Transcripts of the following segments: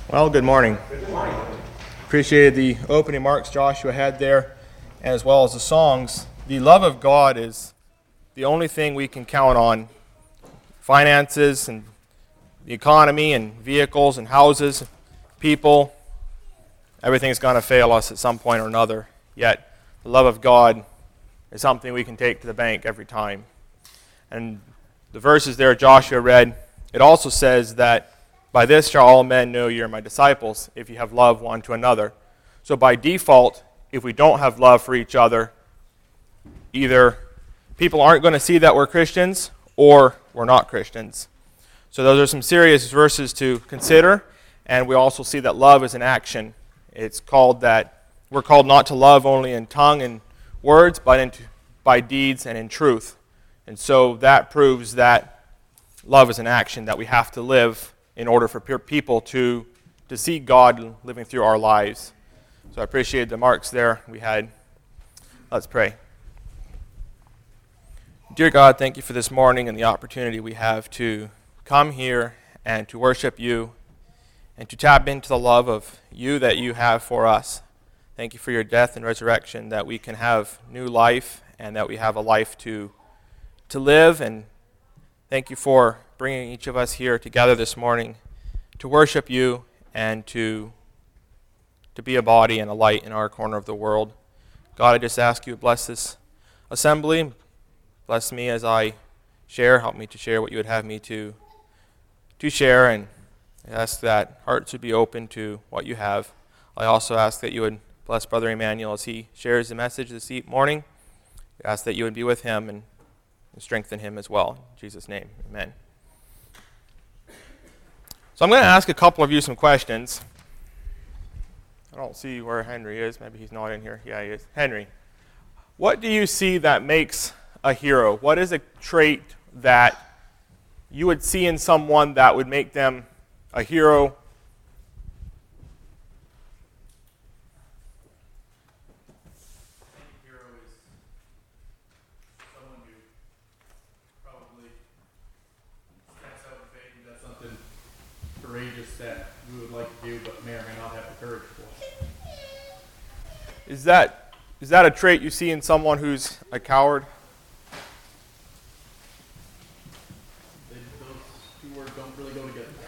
Well, good morning. Good morning. Appreciated the opening remarks Joshua had there, as well as the songs. The love of God is the only thing we can count on. Finances and the economy and vehicles and houses, people, everything's going to fail us at some point or another. Yet, the love of God is something we can take to the bank every time. And the verses there Joshua read, it also says that by this shall all men know you are my disciples, if you have love one to another. So by default, if we don't have love for each other, either people aren't going to see that we're Christians, or we're not Christians. So those are some serious verses to consider, and we also see that love is an action. It's called that we're called not to love only in tongue and words, but by deeds and in truth. And so that proves that love is an action that we have to live in order for people to see God living through our lives. So I appreciate the marks there we had. Let's pray. Dear God, thank you for this morning and the opportunity we have to come here and to worship you and to tap into the love of you that you have for us. Thank you for your death and resurrection, that we can have new life and that we have a life to live. And thank you for bringing each of us here together this morning to worship you and to be a body and a light in our corner of the world. God, I just ask you to bless this assembly. Bless me as I share. Help me to share what you would have me to share, and I ask that hearts would be open to what you have. I also ask that you would bless Brother Emmanuel as he shares the message this morning. I ask that you would be with him and strengthen him as well. In Jesus' name, amen. So I'm going to ask a couple of you some questions. I don't see where Henry is. Maybe he's not in here. Yeah, he is. Henry, what do you see that makes a hero? What is a trait that you would see in someone that would make them a hero? Courageous that we would like to do, but may or may not have the courage for. Is that a trait you see in someone who's a coward? Those two words don't really go together.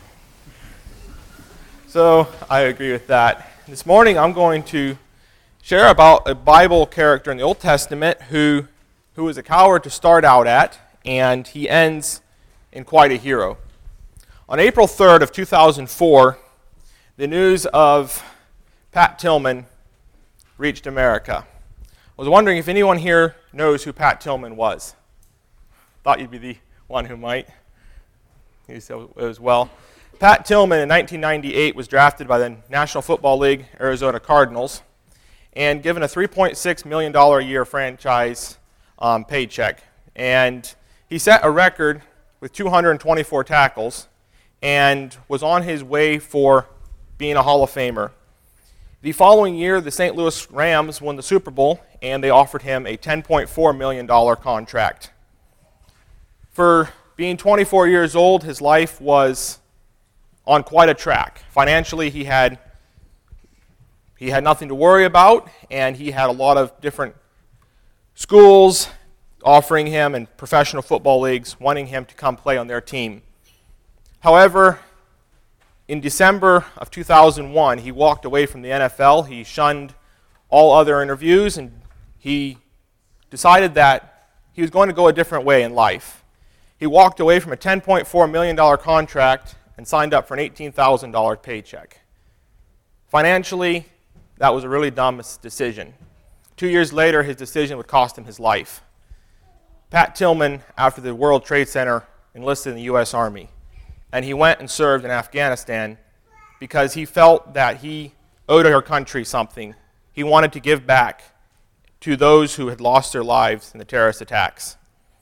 So I agree with that. This morning I'm going to share about a Bible character in the Old Testament who is a coward to start out at, and he ends in quite a hero. On April 3rd of 2004, the news of Pat Tillman reached America. I was wondering if anyone here knows who Pat Tillman was. Thought you'd be the one who might. You said as well. Pat Tillman in 1998 was drafted by the National Football League Arizona Cardinals and given a $3.6 million a year franchise paycheck. And he set a record with 224 tackles and was on his way for being a Hall of Famer. The following year, the St. Louis Rams won the Super Bowl, and they offered him a $10.4 million contract. For being 24 years old, his life was on quite a track. Financially, he had nothing to worry about, and he had a lot of different schools offering him and professional football leagues wanting him to come play on their team. However, in December of 2001, he walked away from the NFL. He shunned all other interviews, and he decided that he was going to go a different way in life. He walked away from a $10.4 million contract and signed up for an $18,000 paycheck. Financially, that was a really dumb decision. 2 years later, his decision would cost him his life. Pat Tillman, after the World Trade Center, enlisted in the U.S. Army. And he went and served in Afghanistan because he felt that he owed our country something. He wanted to give back to those who had lost their lives in the terrorist attacks.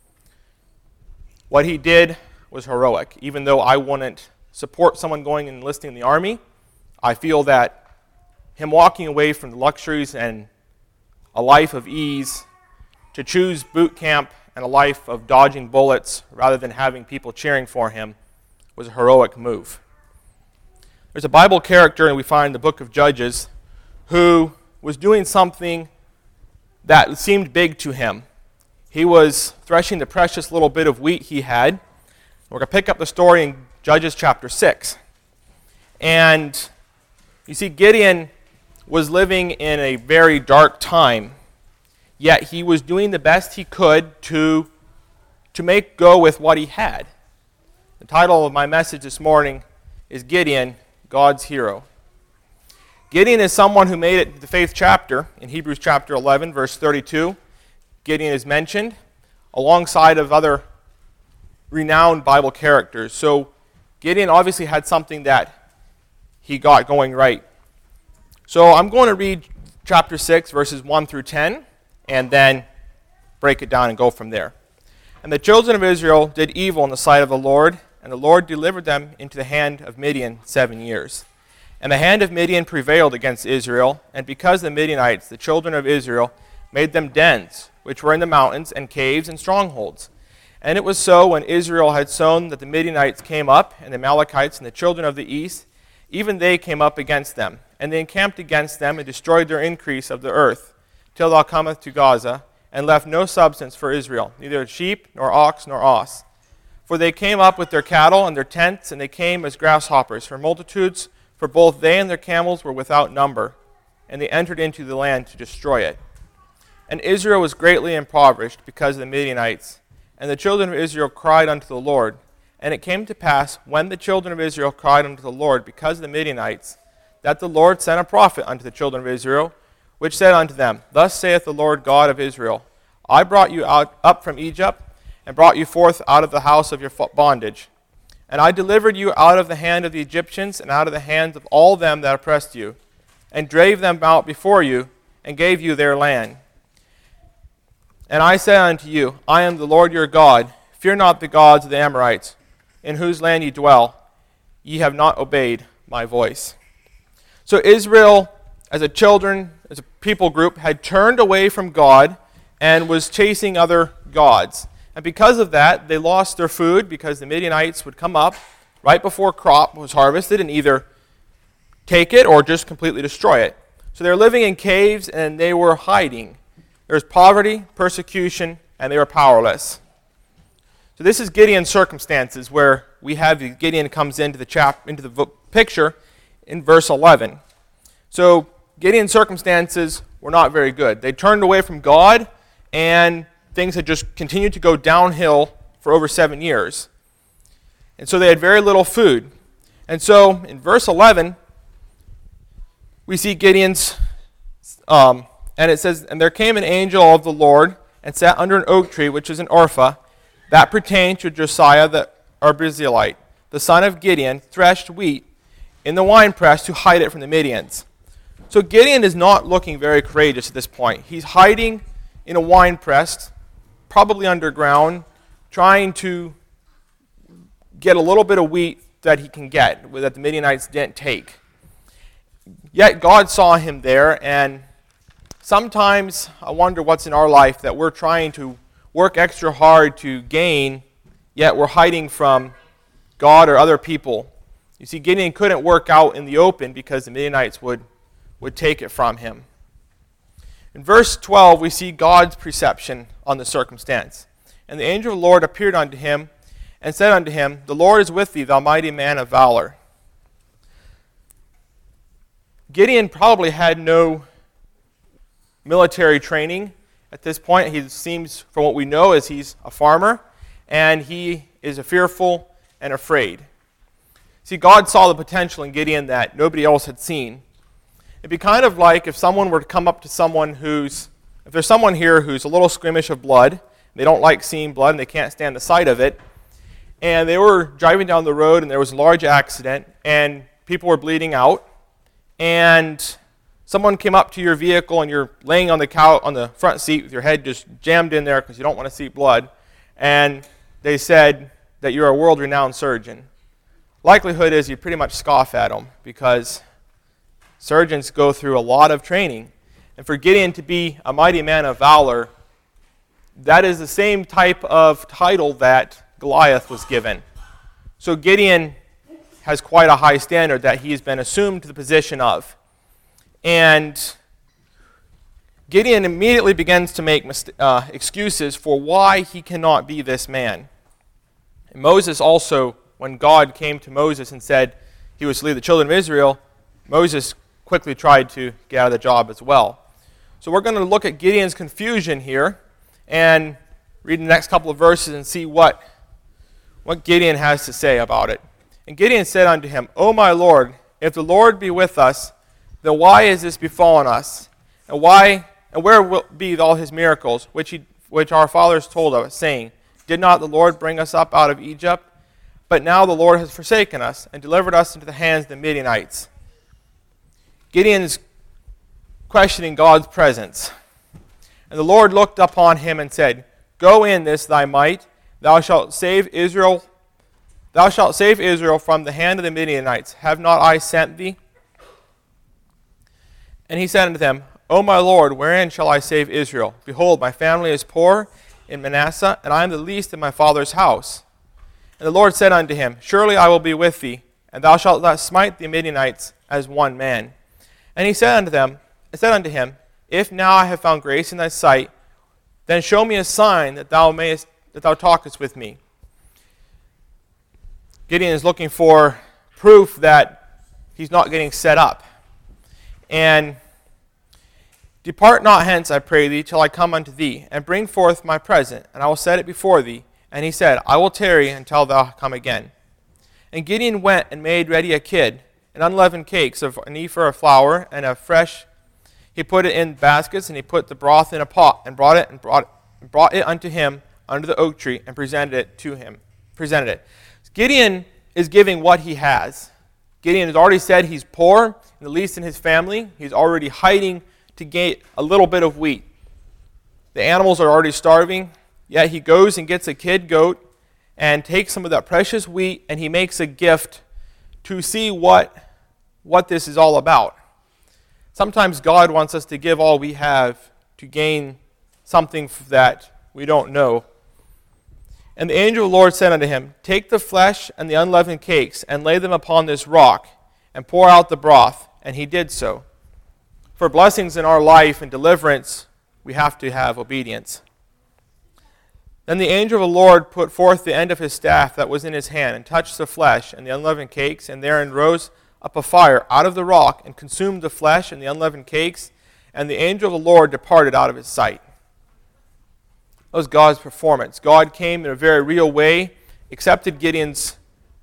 What he did was heroic. Even though I wouldn't support someone going and enlisting in the Army, I feel that him walking away from the luxuries and a life of ease to choose boot camp and a life of dodging bullets rather than having people cheering for him was a heroic move. There's a Bible character, and we find in the book of Judges, who was doing something that seemed big to him. He was threshing the precious little bit of wheat he had. We're going to pick up the story in Judges chapter 6. And you see, Gideon was living in a very dark time, yet he was doing the best he could to make go with what he had. The title of my message this morning is Gideon, God's Hero. Gideon is someone who made it to the faith chapter. In Hebrews chapter 11, verse 32, Gideon is mentioned alongside of other renowned Bible characters. So Gideon obviously had something that he got going right. So I'm going to read chapter 6, verses 1 through 10, and then break it down and go from there. And the children of Israel did evil in the sight of the Lord, and the Lord delivered them into the hand of Midian 7 years. And the hand of Midian prevailed against Israel, and because the Midianites, the children of Israel, made them dens, which were in the mountains, and caves, and strongholds. And it was so, when Israel had sown, that the Midianites came up, and the Amalekites, and the children of the east, even they came up against them. And they encamped against them, and destroyed their increase of the earth, till thou cometh to Gaza, and left no substance for Israel, neither sheep, nor ox, nor ox. For they came up with their cattle and their tents, and they came as grasshoppers, for multitudes, for both they and their camels were without number. And they entered into the land to destroy it. And Israel was greatly impoverished because of the Midianites. And the children of Israel cried unto the Lord. And it came to pass, when the children of Israel cried unto the Lord because of the Midianites, that the Lord sent a prophet unto the children of Israel, which said unto them, Thus saith the Lord God of Israel, I brought you up from Egypt, and brought you forth out of the house of your bondage. And I delivered you out of the hand of the Egyptians, and out of the hands of all them that oppressed you, and drave them out before you, and gave you their land. And I said unto you, I am the Lord your God. Fear not the gods of the Amorites, in whose land ye dwell. Ye have not obeyed my voice. So Israel, as a people group, had turned away from God and was chasing other gods. And because of that, they lost their food, because the Midianites would come up right before crop was harvested and either take it or just completely destroy it. So they were living in caves and they were hiding. There was poverty, persecution, and they were powerless. So this is Gideon's circumstances, where we have Gideon comes into the picture in verse 11. So Gideon's circumstances were not very good. They turned away from God, and things had just continued to go downhill for over 7 years. And so they had very little food. And so in verse 11, we see Gideon's, and it says, And there came an angel of the Lord, and sat under an oak tree, which is an Orpha, that pertained to Josiah the Arbezilite, the son of Gideon, threshed wheat in the winepress to hide it from the Midians. So Gideon is not looking very courageous at this point. He's hiding in a winepress, probably underground, trying to get a little bit of wheat that he can get, that the Midianites didn't take. Yet God saw him there, and sometimes I wonder what's in our life that we're trying to work extra hard to gain, yet we're hiding from God or other people. You see, Gideon couldn't work out in the open because the Midianites would take it from him. In verse 12, we see God's perception on the circumstance. And the angel of the Lord appeared unto him, and said unto him, The Lord is with thee, thou mighty man of valor. Gideon probably had no military training at this point. He seems, from what we know, is he's a farmer, and he is fearful and afraid. See, God saw the potential in Gideon that nobody else had seen. It'd be kind of like if someone were to come up to someone if there's someone here who's a little squeamish of blood, they don't like seeing blood and they can't stand the sight of it, and they were driving down the road and there was a large accident and people were bleeding out, and someone came up to your vehicle and you're laying on the front seat with your head just jammed in there because you don't want to see blood, and they said that you're a world-renowned surgeon. Likelihood is you pretty much scoff at them, because surgeons go through a lot of training. And for Gideon to be a mighty man of valor, that is the same type of title that Goliath was given. So Gideon has quite a high standard that he's been assumed to the position of. And Gideon immediately begins to make excuses for why he cannot be this man. And Moses also, when God came to Moses and said he was to lead the children of Israel, Moses quickly tried to get out of the job as well. So we're going to look at Gideon's confusion here and read the next couple of verses and see what Gideon has to say about it. And Gideon said unto him, O my Lord, if the Lord be with us, then why is this befallen us? And where will be all his miracles, which our fathers told us, saying, Did not the Lord bring us up out of Egypt? But now the Lord has forsaken us, and delivered us into the hands of the Midianites. Gideon's questioning God's presence. And the Lord looked upon him and said, Go in this thy might, thou shalt save Israel from the hand of the Midianites. Have not I sent thee? And he said unto them, O my Lord, wherein shall I save Israel? Behold, my family is poor in Manasseh, and I am the least in my father's house. And the Lord said unto him, Surely I will be with thee, and thou shalt not smite the Midianites as one man. And he said unto him, If now I have found grace in thy sight, then show me a sign that thou talkest with me. Gideon is looking for proof that he's not getting set up. And depart not hence, I pray thee, till I come unto thee, and bring forth my present, and I will set it before thee. And he said, I will tarry until thou come again. And Gideon went and made ready a kid, and unleavened cakes of an ephah of flour, and a fresh. He put it in baskets, and he put the broth in a pot, and brought it unto him under the oak tree, and presented it to him. Gideon is giving what he has. Gideon has already said he's poor, at least in his family. He's already hiding to get a little bit of wheat. The animals are already starving, yet he goes and gets a kid goat and takes some of that precious wheat, and he makes a gift to see what this is all about. Sometimes God wants us to give all we have to gain something that we don't know. And the angel of the Lord said unto him, Take the flesh and the unleavened cakes, and lay them upon this rock, and pour out the broth. And he did so. For blessings in our life and deliverance, we have to have obedience. Then the angel of the Lord put forth the end of his staff that was in his hand, and touched the flesh and the unleavened cakes, and therein rose up a fire out of the rock, and consumed the flesh and the unleavened cakes, and the angel of the Lord departed out of his sight. That was God's performance. God came in a very real way, accepted Gideon's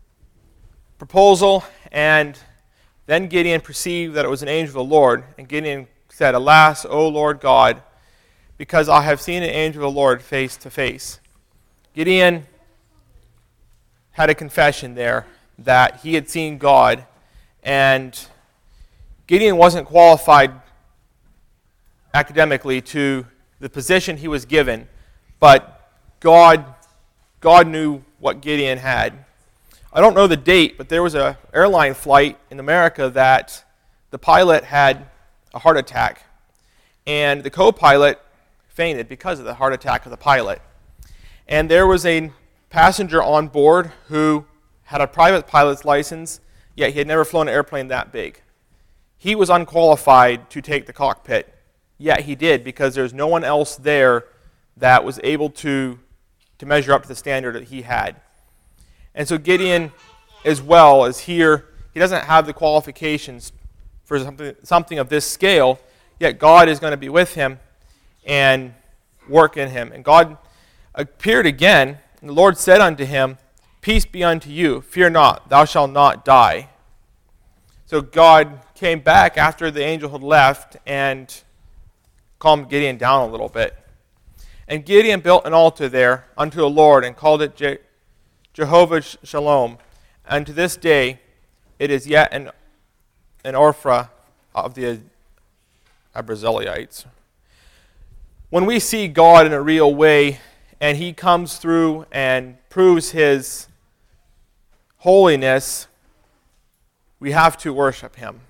proposal, and then Gideon perceived that it was an angel of the Lord, and Gideon said, Alas, O Lord God, because I have seen an angel of the Lord face to face. Gideon had a confession there that he had seen God, and Gideon wasn't qualified academically to the position he was given, but God knew what Gideon had. I don't know the date, but there was an airline flight in America that the pilot had a heart attack, and the co-pilot fainted because of the heart attack of the pilot. And there was a passenger on board who had a private pilot's license, yet he had never flown an airplane that big. He was unqualified to take the cockpit, yet he did, because there's no one else there that was able to measure up to the standard that he had. And so Gideon, as well, is here. He doesn't have the qualifications for something of this scale, yet God is going to be with him and work in him. And God appeared again, and the Lord said unto him, Peace be unto you, fear not, thou shalt not die. So God came back after the angel had left and calmed Gideon down a little bit. And Gideon built an altar there unto the Lord, and called it Jehovah Shalom. And to this day it is yet an Ophrah of the Abiezrites. When we see God in a real way, and he comes through and proves his holiness, we have to worship him.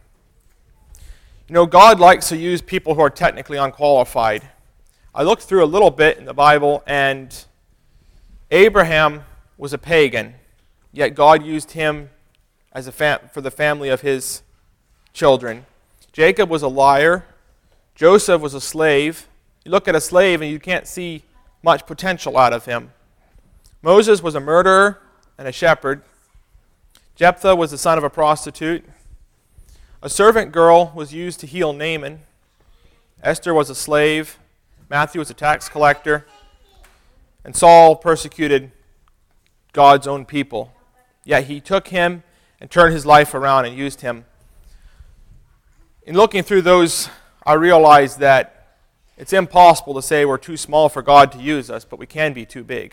You know, God likes to use people who are technically unqualified. I looked through a little bit in the Bible, and Abraham was a pagan, yet God used him for the family of his children. Jacob was a liar. Joseph was a slave. You look at a slave and you can't see much potential out of him. Moses was a murderer and a shepherd. Jephthah was the son of a prostitute. A servant girl was used to heal Naaman. Esther was a slave. Matthew was a tax collector. And Saul persecuted God's own people. Yet he took him and turned his life around and used him. In looking through those, I realized that it's impossible to say we're too small for God to use us, but we can be too big.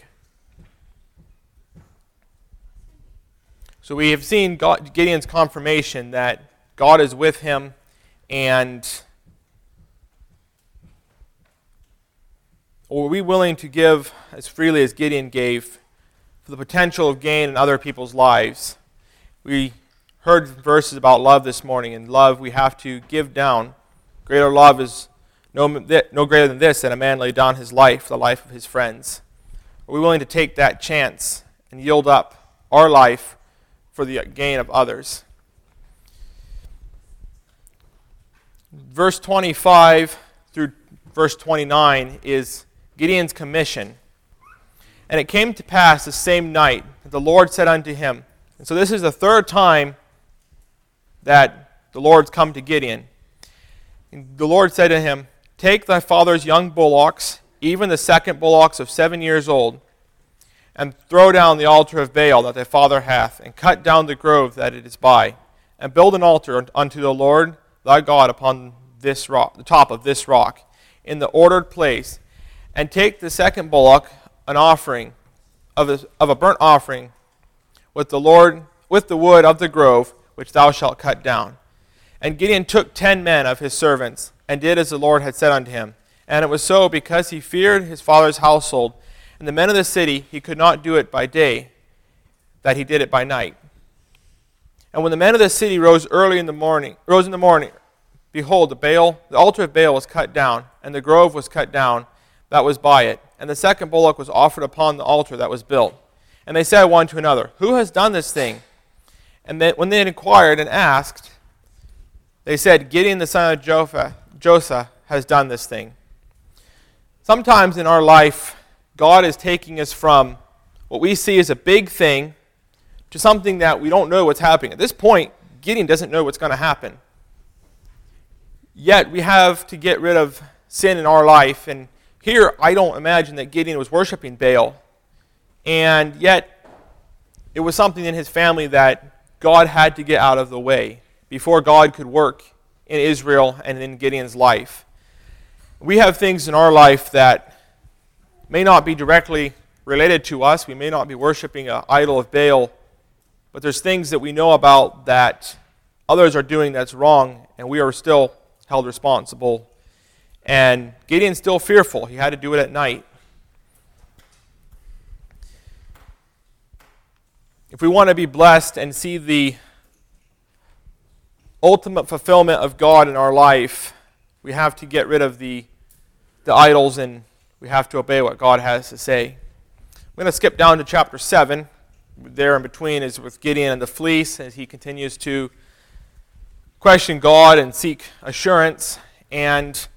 So we have seen Gideon's confirmation that God is with him, and are we willing to give as freely as Gideon gave for the potential of gain in other people's lives? We heard verses about love this morning, and love we have to give down. Greater love is no greater than this, that a man lay down his life for the life of his friends. Are we willing to take that chance and yield up our life for the gain of others? Verse 25 through verse 29 is Gideon's commission. And it came to pass the same night that the Lord said unto him, and so this is the third time that the Lord's come to Gideon. And the Lord said to him, Take thy father's young bullocks, even the second bullocks of 7 years old, and throw down the altar of Baal that thy father hath, and cut down the grove that it is by, and build an altar unto the Lord thy God upon this rock, the top of this rock, in the ordered place, and take the second bullock, an offering of a burnt offering, with the wood of the grove which thou shalt cut down. And Gideon took 10 men of his servants, and did as the Lord had said unto him. And it was so, because he feared his father's household, and the men of the city, he could not do it by day, that he did it by night. And when the men of the city rose in the morning, behold, the altar of Baal was cut down, and the grove was cut down that was by it. And the second bullock was offered upon the altar that was built. And they said one to another, Who has done this thing? And when they had inquired and asked, they said, Gideon the son of Joseph has done this thing. Sometimes in our life, God is taking us from what we see as a big thing to something that we don't know what's happening. At this point, Gideon doesn't know what's going to happen. Yet we have to get rid of sin in our life. And here, I don't imagine that Gideon was worshiping Baal. And yet, it was something in his family that God had to get out of the way before God could work in Israel and in Gideon's life. We have things in our life that may not be directly related to us. We may not be worshiping an idol of Baal, but there's things that we know about that others are doing that's wrong, and we are still held responsible. And Gideon's still fearful. He had to do it at night. If we want to be blessed and see the ultimate fulfillment of God in our life, we have to get rid of the idols, and we have to obey what God has to say. I'm going to skip down to chapter 7. There in between is with Gideon and the fleece as he continues to question God and seek assurance. And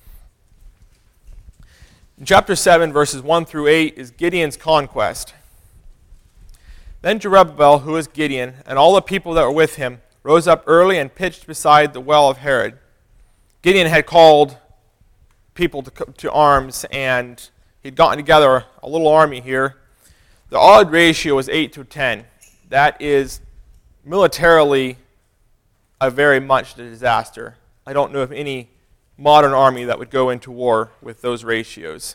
in chapter 7, verses 1 through 8 is Gideon's conquest. Then Jerubbaal, who was Gideon, and all the people that were with him, rose up early and pitched beside the well of Harod. Gideon had called people to arms, and he'd gotten together a little army here. The odd ratio was 8 to 10. That is militarily a very much a disaster. I don't know of any modern army that would go into war with those ratios.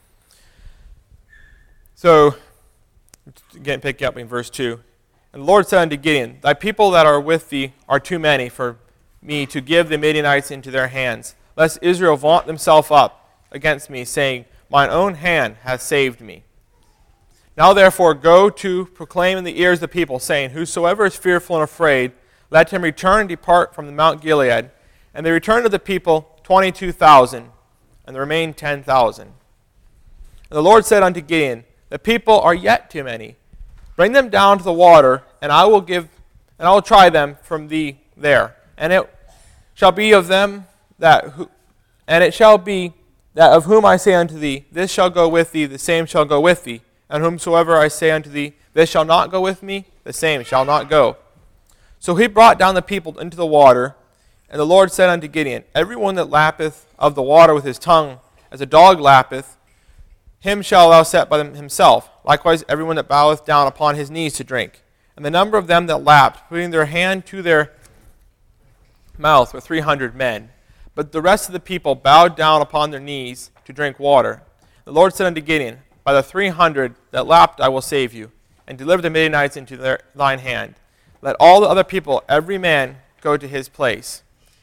So, again, pick up in verse 2. And the Lord said unto Gideon, Thy people that are with thee are too many for me to give the Midianites into their hands, lest Israel vaunt themselves up against me, saying, Mine own hand hath saved me. Now therefore go to proclaim in the ears of the people, saying, Whosoever is fearful and afraid, let him return and depart from the Mount Gilead. And they returned to the people 22,000, and there remained 10,000. And the Lord said unto Gideon, The people are yet too many. Bring them down to the water, and I will give and I will try them from thee there. And it shall be of them and it shall be that of whom I say unto thee, this shall go with thee, the same shall go with thee. And whomsoever I say unto thee, this shall not go with me, the same shall not go. So he brought down the people into the water, and the Lord said unto Gideon, every one that lappeth of the water with his tongue, as a dog lappeth, him shall thou set by himself. Likewise every one that boweth down upon his knees to drink. And the number of them that lapped, putting their hand to their mouth, were 300 men. But the rest of the people bowed down upon their knees to drink water. The Lord said unto Gideon, by the 300 that lapped I will save you, and deliver the Midianites into thine hand. Let all the other people, every man, go to his place.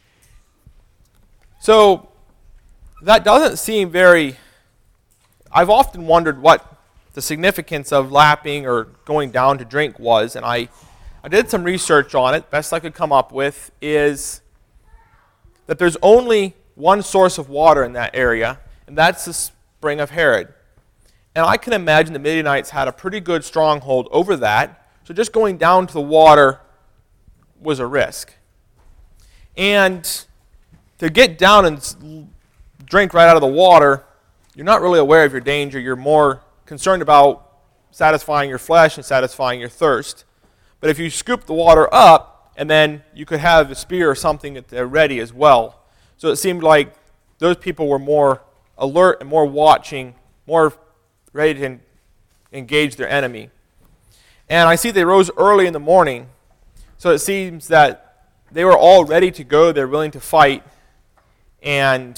So, that doesn't seem very... I've often wondered what the significance of lapping or going down to drink was, and I did some research on it. Best I could come up with is that there's only one source of water in that area, and that's the spring of Harod. And I can imagine the Midianites had a pretty good stronghold over that, so just going down to the water was a risk. And to get down and drink right out of the water, you're not really aware of your danger. You're more concerned about satisfying your flesh and satisfying your thirst. But if you scoop the water up, and then you could have a spear or something that they're ready as well. So it seemed like those people were more alert and more watching, more ready to engage their enemy. And I see they rose early in the morning, so it seems that they were all ready to go. They're willing to fight. And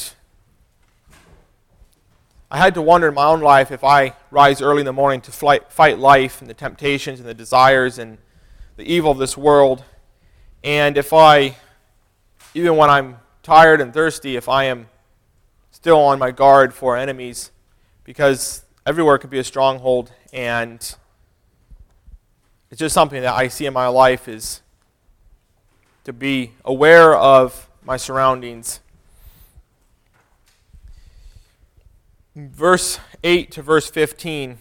I had to wonder in my own life if I rise early in the morning to fight life and the temptations and the desires and the evil of this world. And if I, even when I'm tired and thirsty, if I am still on my guard for enemies, because everywhere could be a stronghold, and it's just something that I see in my life is to be aware of my surroundings. Verse 8 to verse 15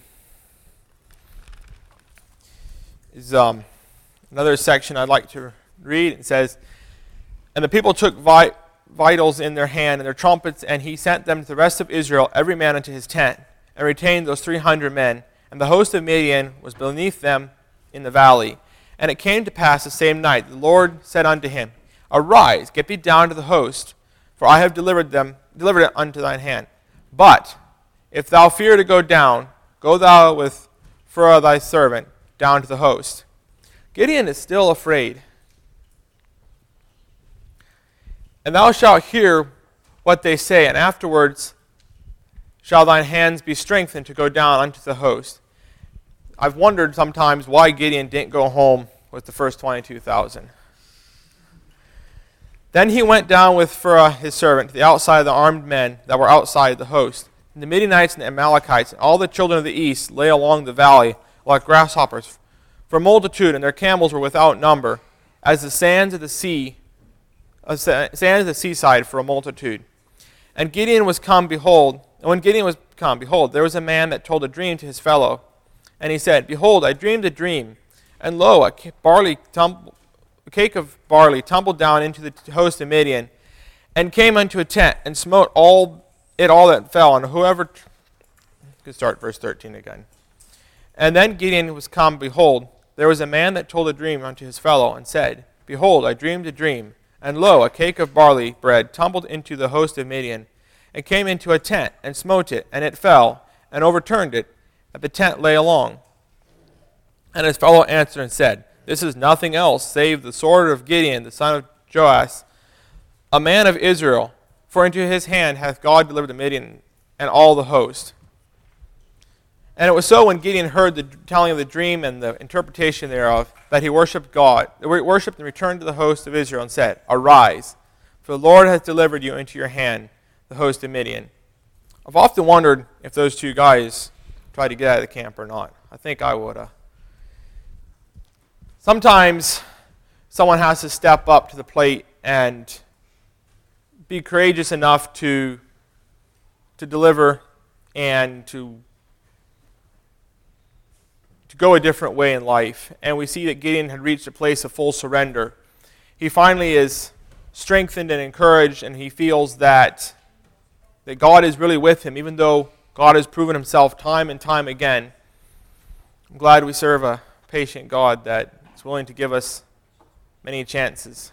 is another section I'd like to read. It says, and the people took vitals in their hand and their trumpets, and he sent them to the rest of Israel, every man unto his tent, and retained those 300 men. And the host of Midian was beneath them in the valley. And it came to pass the same night, the Lord said unto him, arise, get thee down to the host, for I have delivered it unto thine hand. But if thou fear to go down, go thou with Phurah thy servant down to the host. Gideon is still afraid. And thou shalt hear what they say, and afterwards shall thine hands be strengthened to go down unto the host. I've wondered sometimes why Gideon didn't go home with the first 22,000. Then he went down with Phurah his servant to the outside of the armed men that were outside the host. And the Midianites and the Amalekites and all the children of the east lay along the valley like grasshoppers for multitude, and their camels were without number, as the sands of the seaside for a multitude. And Gideon was come, behold, and when Gideon was come, behold, there was a man that told a dream to his fellow. And he said, behold, I dreamed a dream, and lo, a cake of barley tumbled down into the host of Midian, and came unto a tent, and smote all that fell, and whoever... Could start verse 13 again. And then Gideon was come, behold, there was a man that told a dream unto his fellow, and said, behold, I dreamed a dream, and lo, a cake of barley bread tumbled into the host of Midian, and came into a tent, and smote it, and it fell, and overturned it, and the tent lay along. And his fellow answered and said, this is nothing else save the sword of Gideon, the son of Joash, a man of Israel, for into his hand hath God delivered the Midian and all the host. And it was so when Gideon heard the telling of the dream and the interpretation thereof, that he worshipped God, worshipped and returned to the host of Israel and said, arise, for the Lord hath delivered you into your hand, the host of Midian. I've often wondered if those two guys tried to get out of the camp or not. I think I would have. Sometimes someone has to step up to the plate and be courageous enough to deliver and to to go a different way in life. And we see that Gideon had reached a place of full surrender. He finally is strengthened and encouraged, and he feels that God is really with him, even though God has proven himself time and time again. I'm glad we serve a patient God that is willing to give us many chances.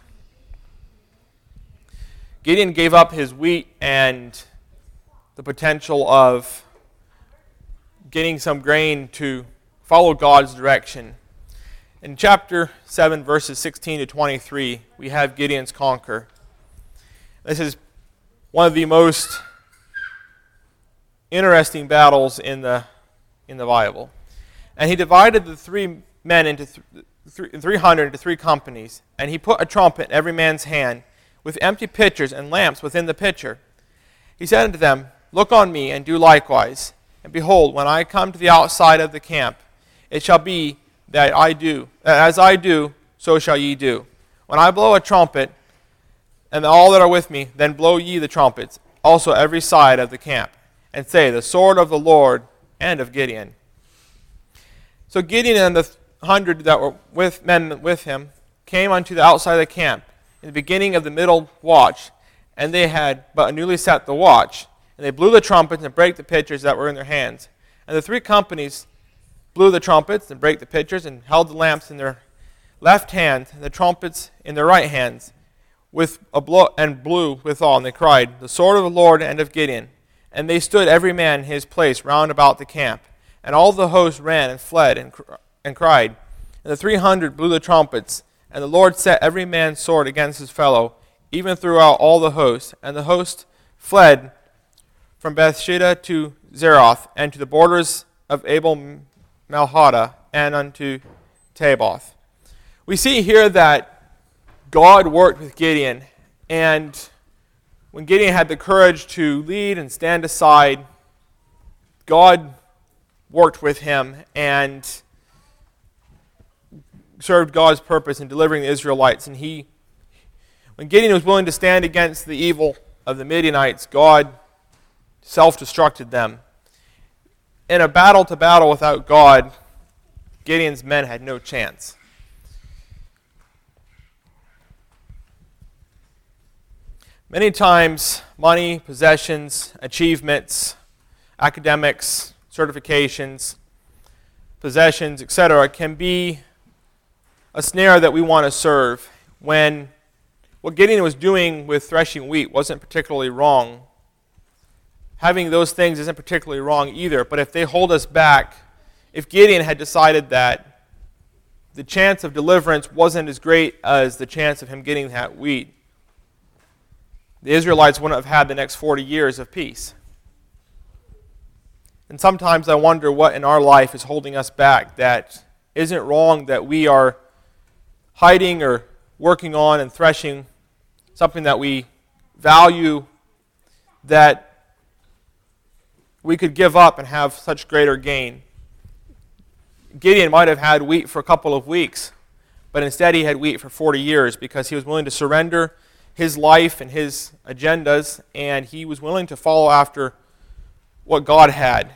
Gideon gave up his wheat and the potential of getting some grain to follow God's direction. In chapter 7, verses 16 to 23, we have Gideon's conquer. This is one of the most interesting battles in the Bible. And he divided the three men into 300 into three companies, and he put a trumpet in every man's hand, with empty pitchers and lamps within the pitcher. He said unto them, Look on me, and do likewise. And behold, when I come to the outside of the camp, it shall be that as I do, so shall ye do. When I blow a trumpet, and all that are with me, then blow ye the trumpets, also every side of the camp, and say, The sword of the Lord and of Gideon. So Gideon and the 100 that were men with him came unto the outside of the camp in the beginning of the middle watch, and they had but newly set the watch. And they blew the trumpets and brake the pitchers that were in their hands. And the three companies blew the trumpets and brake the pitchers, and held the lamps in their left hand, and the trumpets in their right hands, with a blow, and blew withal. And they cried, The sword of the Lord and of Gideon. And they stood every man in his place round about the camp. And all the host ran and fled and cried. And the 300 blew the trumpets, and the Lord set every man's sword against his fellow, even throughout all the host. And the host fled from Bethsheba to Zeroth, and to the borders of Abel-Malhada, and unto Taboth. We see here that God worked with Gideon, and when Gideon had the courage to lead and stand aside, God worked with him and served God's purpose in delivering the Israelites. And when Gideon was willing to stand against the evil of the Midianites, God self-destructed them. In a battle to battle without God, Gideon's men had no chance. Many times, money, possessions, achievements, academics, certifications, possessions, etc., can be a snare that we want to serve, when what Gideon was doing with threshing wheat wasn't particularly wrong. Having those things isn't particularly wrong either, but if they hold us back, if Gideon had decided that the chance of deliverance wasn't as great as the chance of him getting that wheat, the Israelites wouldn't have had the next 40 years of peace. And sometimes I wonder what in our life is holding us back that isn't wrong, that we are hiding or working on and threshing something that we value, that we could give up and have such greater gain. Gideon might have had wheat for a couple of weeks, but instead he had wheat for 40 years because he was willing to surrender his life and his agendas, and he was willing to follow after what God had.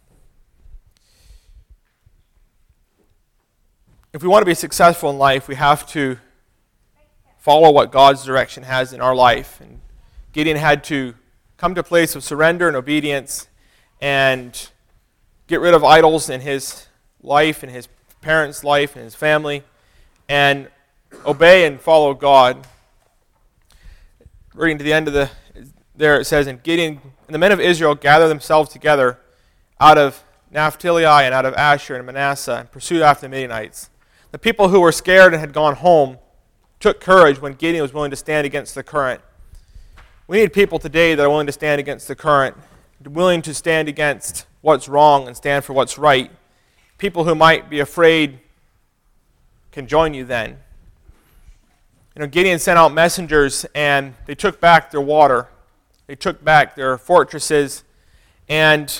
If we want to be successful in life, we have to follow what God's direction has in our life. And Gideon had to come to a place of surrender and obedience and get rid of idols in his life, in his parents' life, in his family, and obey and follow God. Reading to the end of there it says, And Gideon and the men of Israel gathered themselves together out of Naphtali and out of Asher and Manasseh, and pursued after the Midianites. The people who were scared and had gone home took courage when Gideon was willing to stand against the current. We need people today that are willing to stand against the current, willing to stand against what's wrong and stand for what's right. People who might be afraid can join you then. Gideon sent out messengers, and they took back their water. They took back their fortresses. And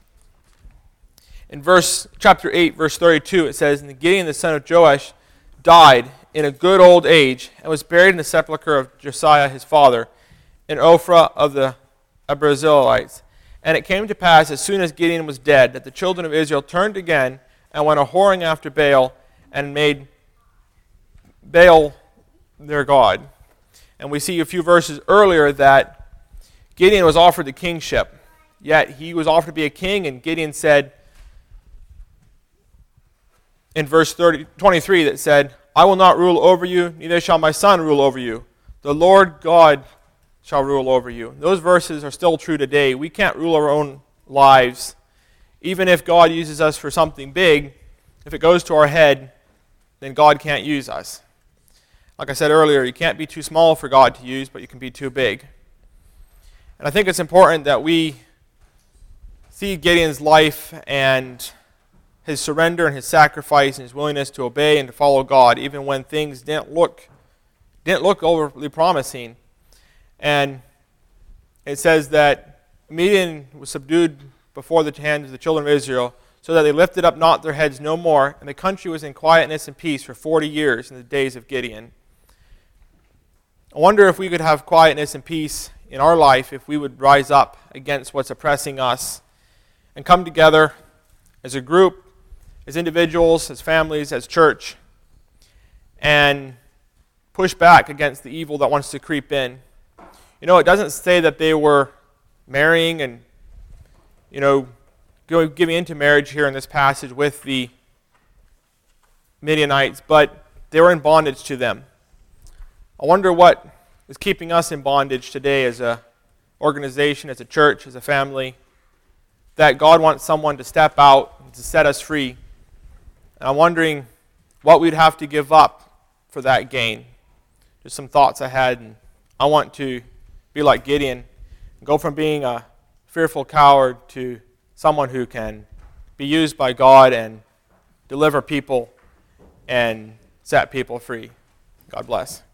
in chapter 8, verse 32, it says, And Gideon the son of Joash died in a good old age, and was buried in the sepulchre of Josiah his father, in Ophrah of the Abiezrites. And it came to pass, as soon as Gideon was dead, that the children of Israel turned again and went a-whoring after Baal and made Baal their god. And we see a few verses earlier that Gideon was offered the kingship. Yet he was offered to be a king, and Gideon said in verse 23 that said, I will not rule over you, neither shall my son rule over you. The Lord God shall rule over you. Those verses are still true today. We can't rule our own lives. Even if God uses us for something big, if it goes to our head, then God can't use us. Like I said earlier, you can't be too small for God to use, but you can be too big. And I think it's important that we see Gideon's life and his surrender and his sacrifice and his willingness to obey and to follow God, even when things didn't look overly promising. And it says that Midian was subdued before the hands of the children of Israel, so that they lifted up not their heads no more, and the country was in quietness and peace for 40 years in the days of Gideon. I wonder if we could have quietness and peace in our life if we would rise up against what's oppressing us and come together as a group, as individuals, as families, as church, and push back against the evil that wants to creep in. You know, it doesn't say that they were marrying and, giving into marriage here in this passage with the Midianites, but they were in bondage to them. I wonder what is keeping us in bondage today as an organization, as a church, as a family, that God wants someone to step out and to set us free. And I'm wondering what we'd have to give up for that gain. Just some thoughts I had, and I want to be like Gideon, and go from being a fearful coward to someone who can be used by God and deliver people and set people free. God bless.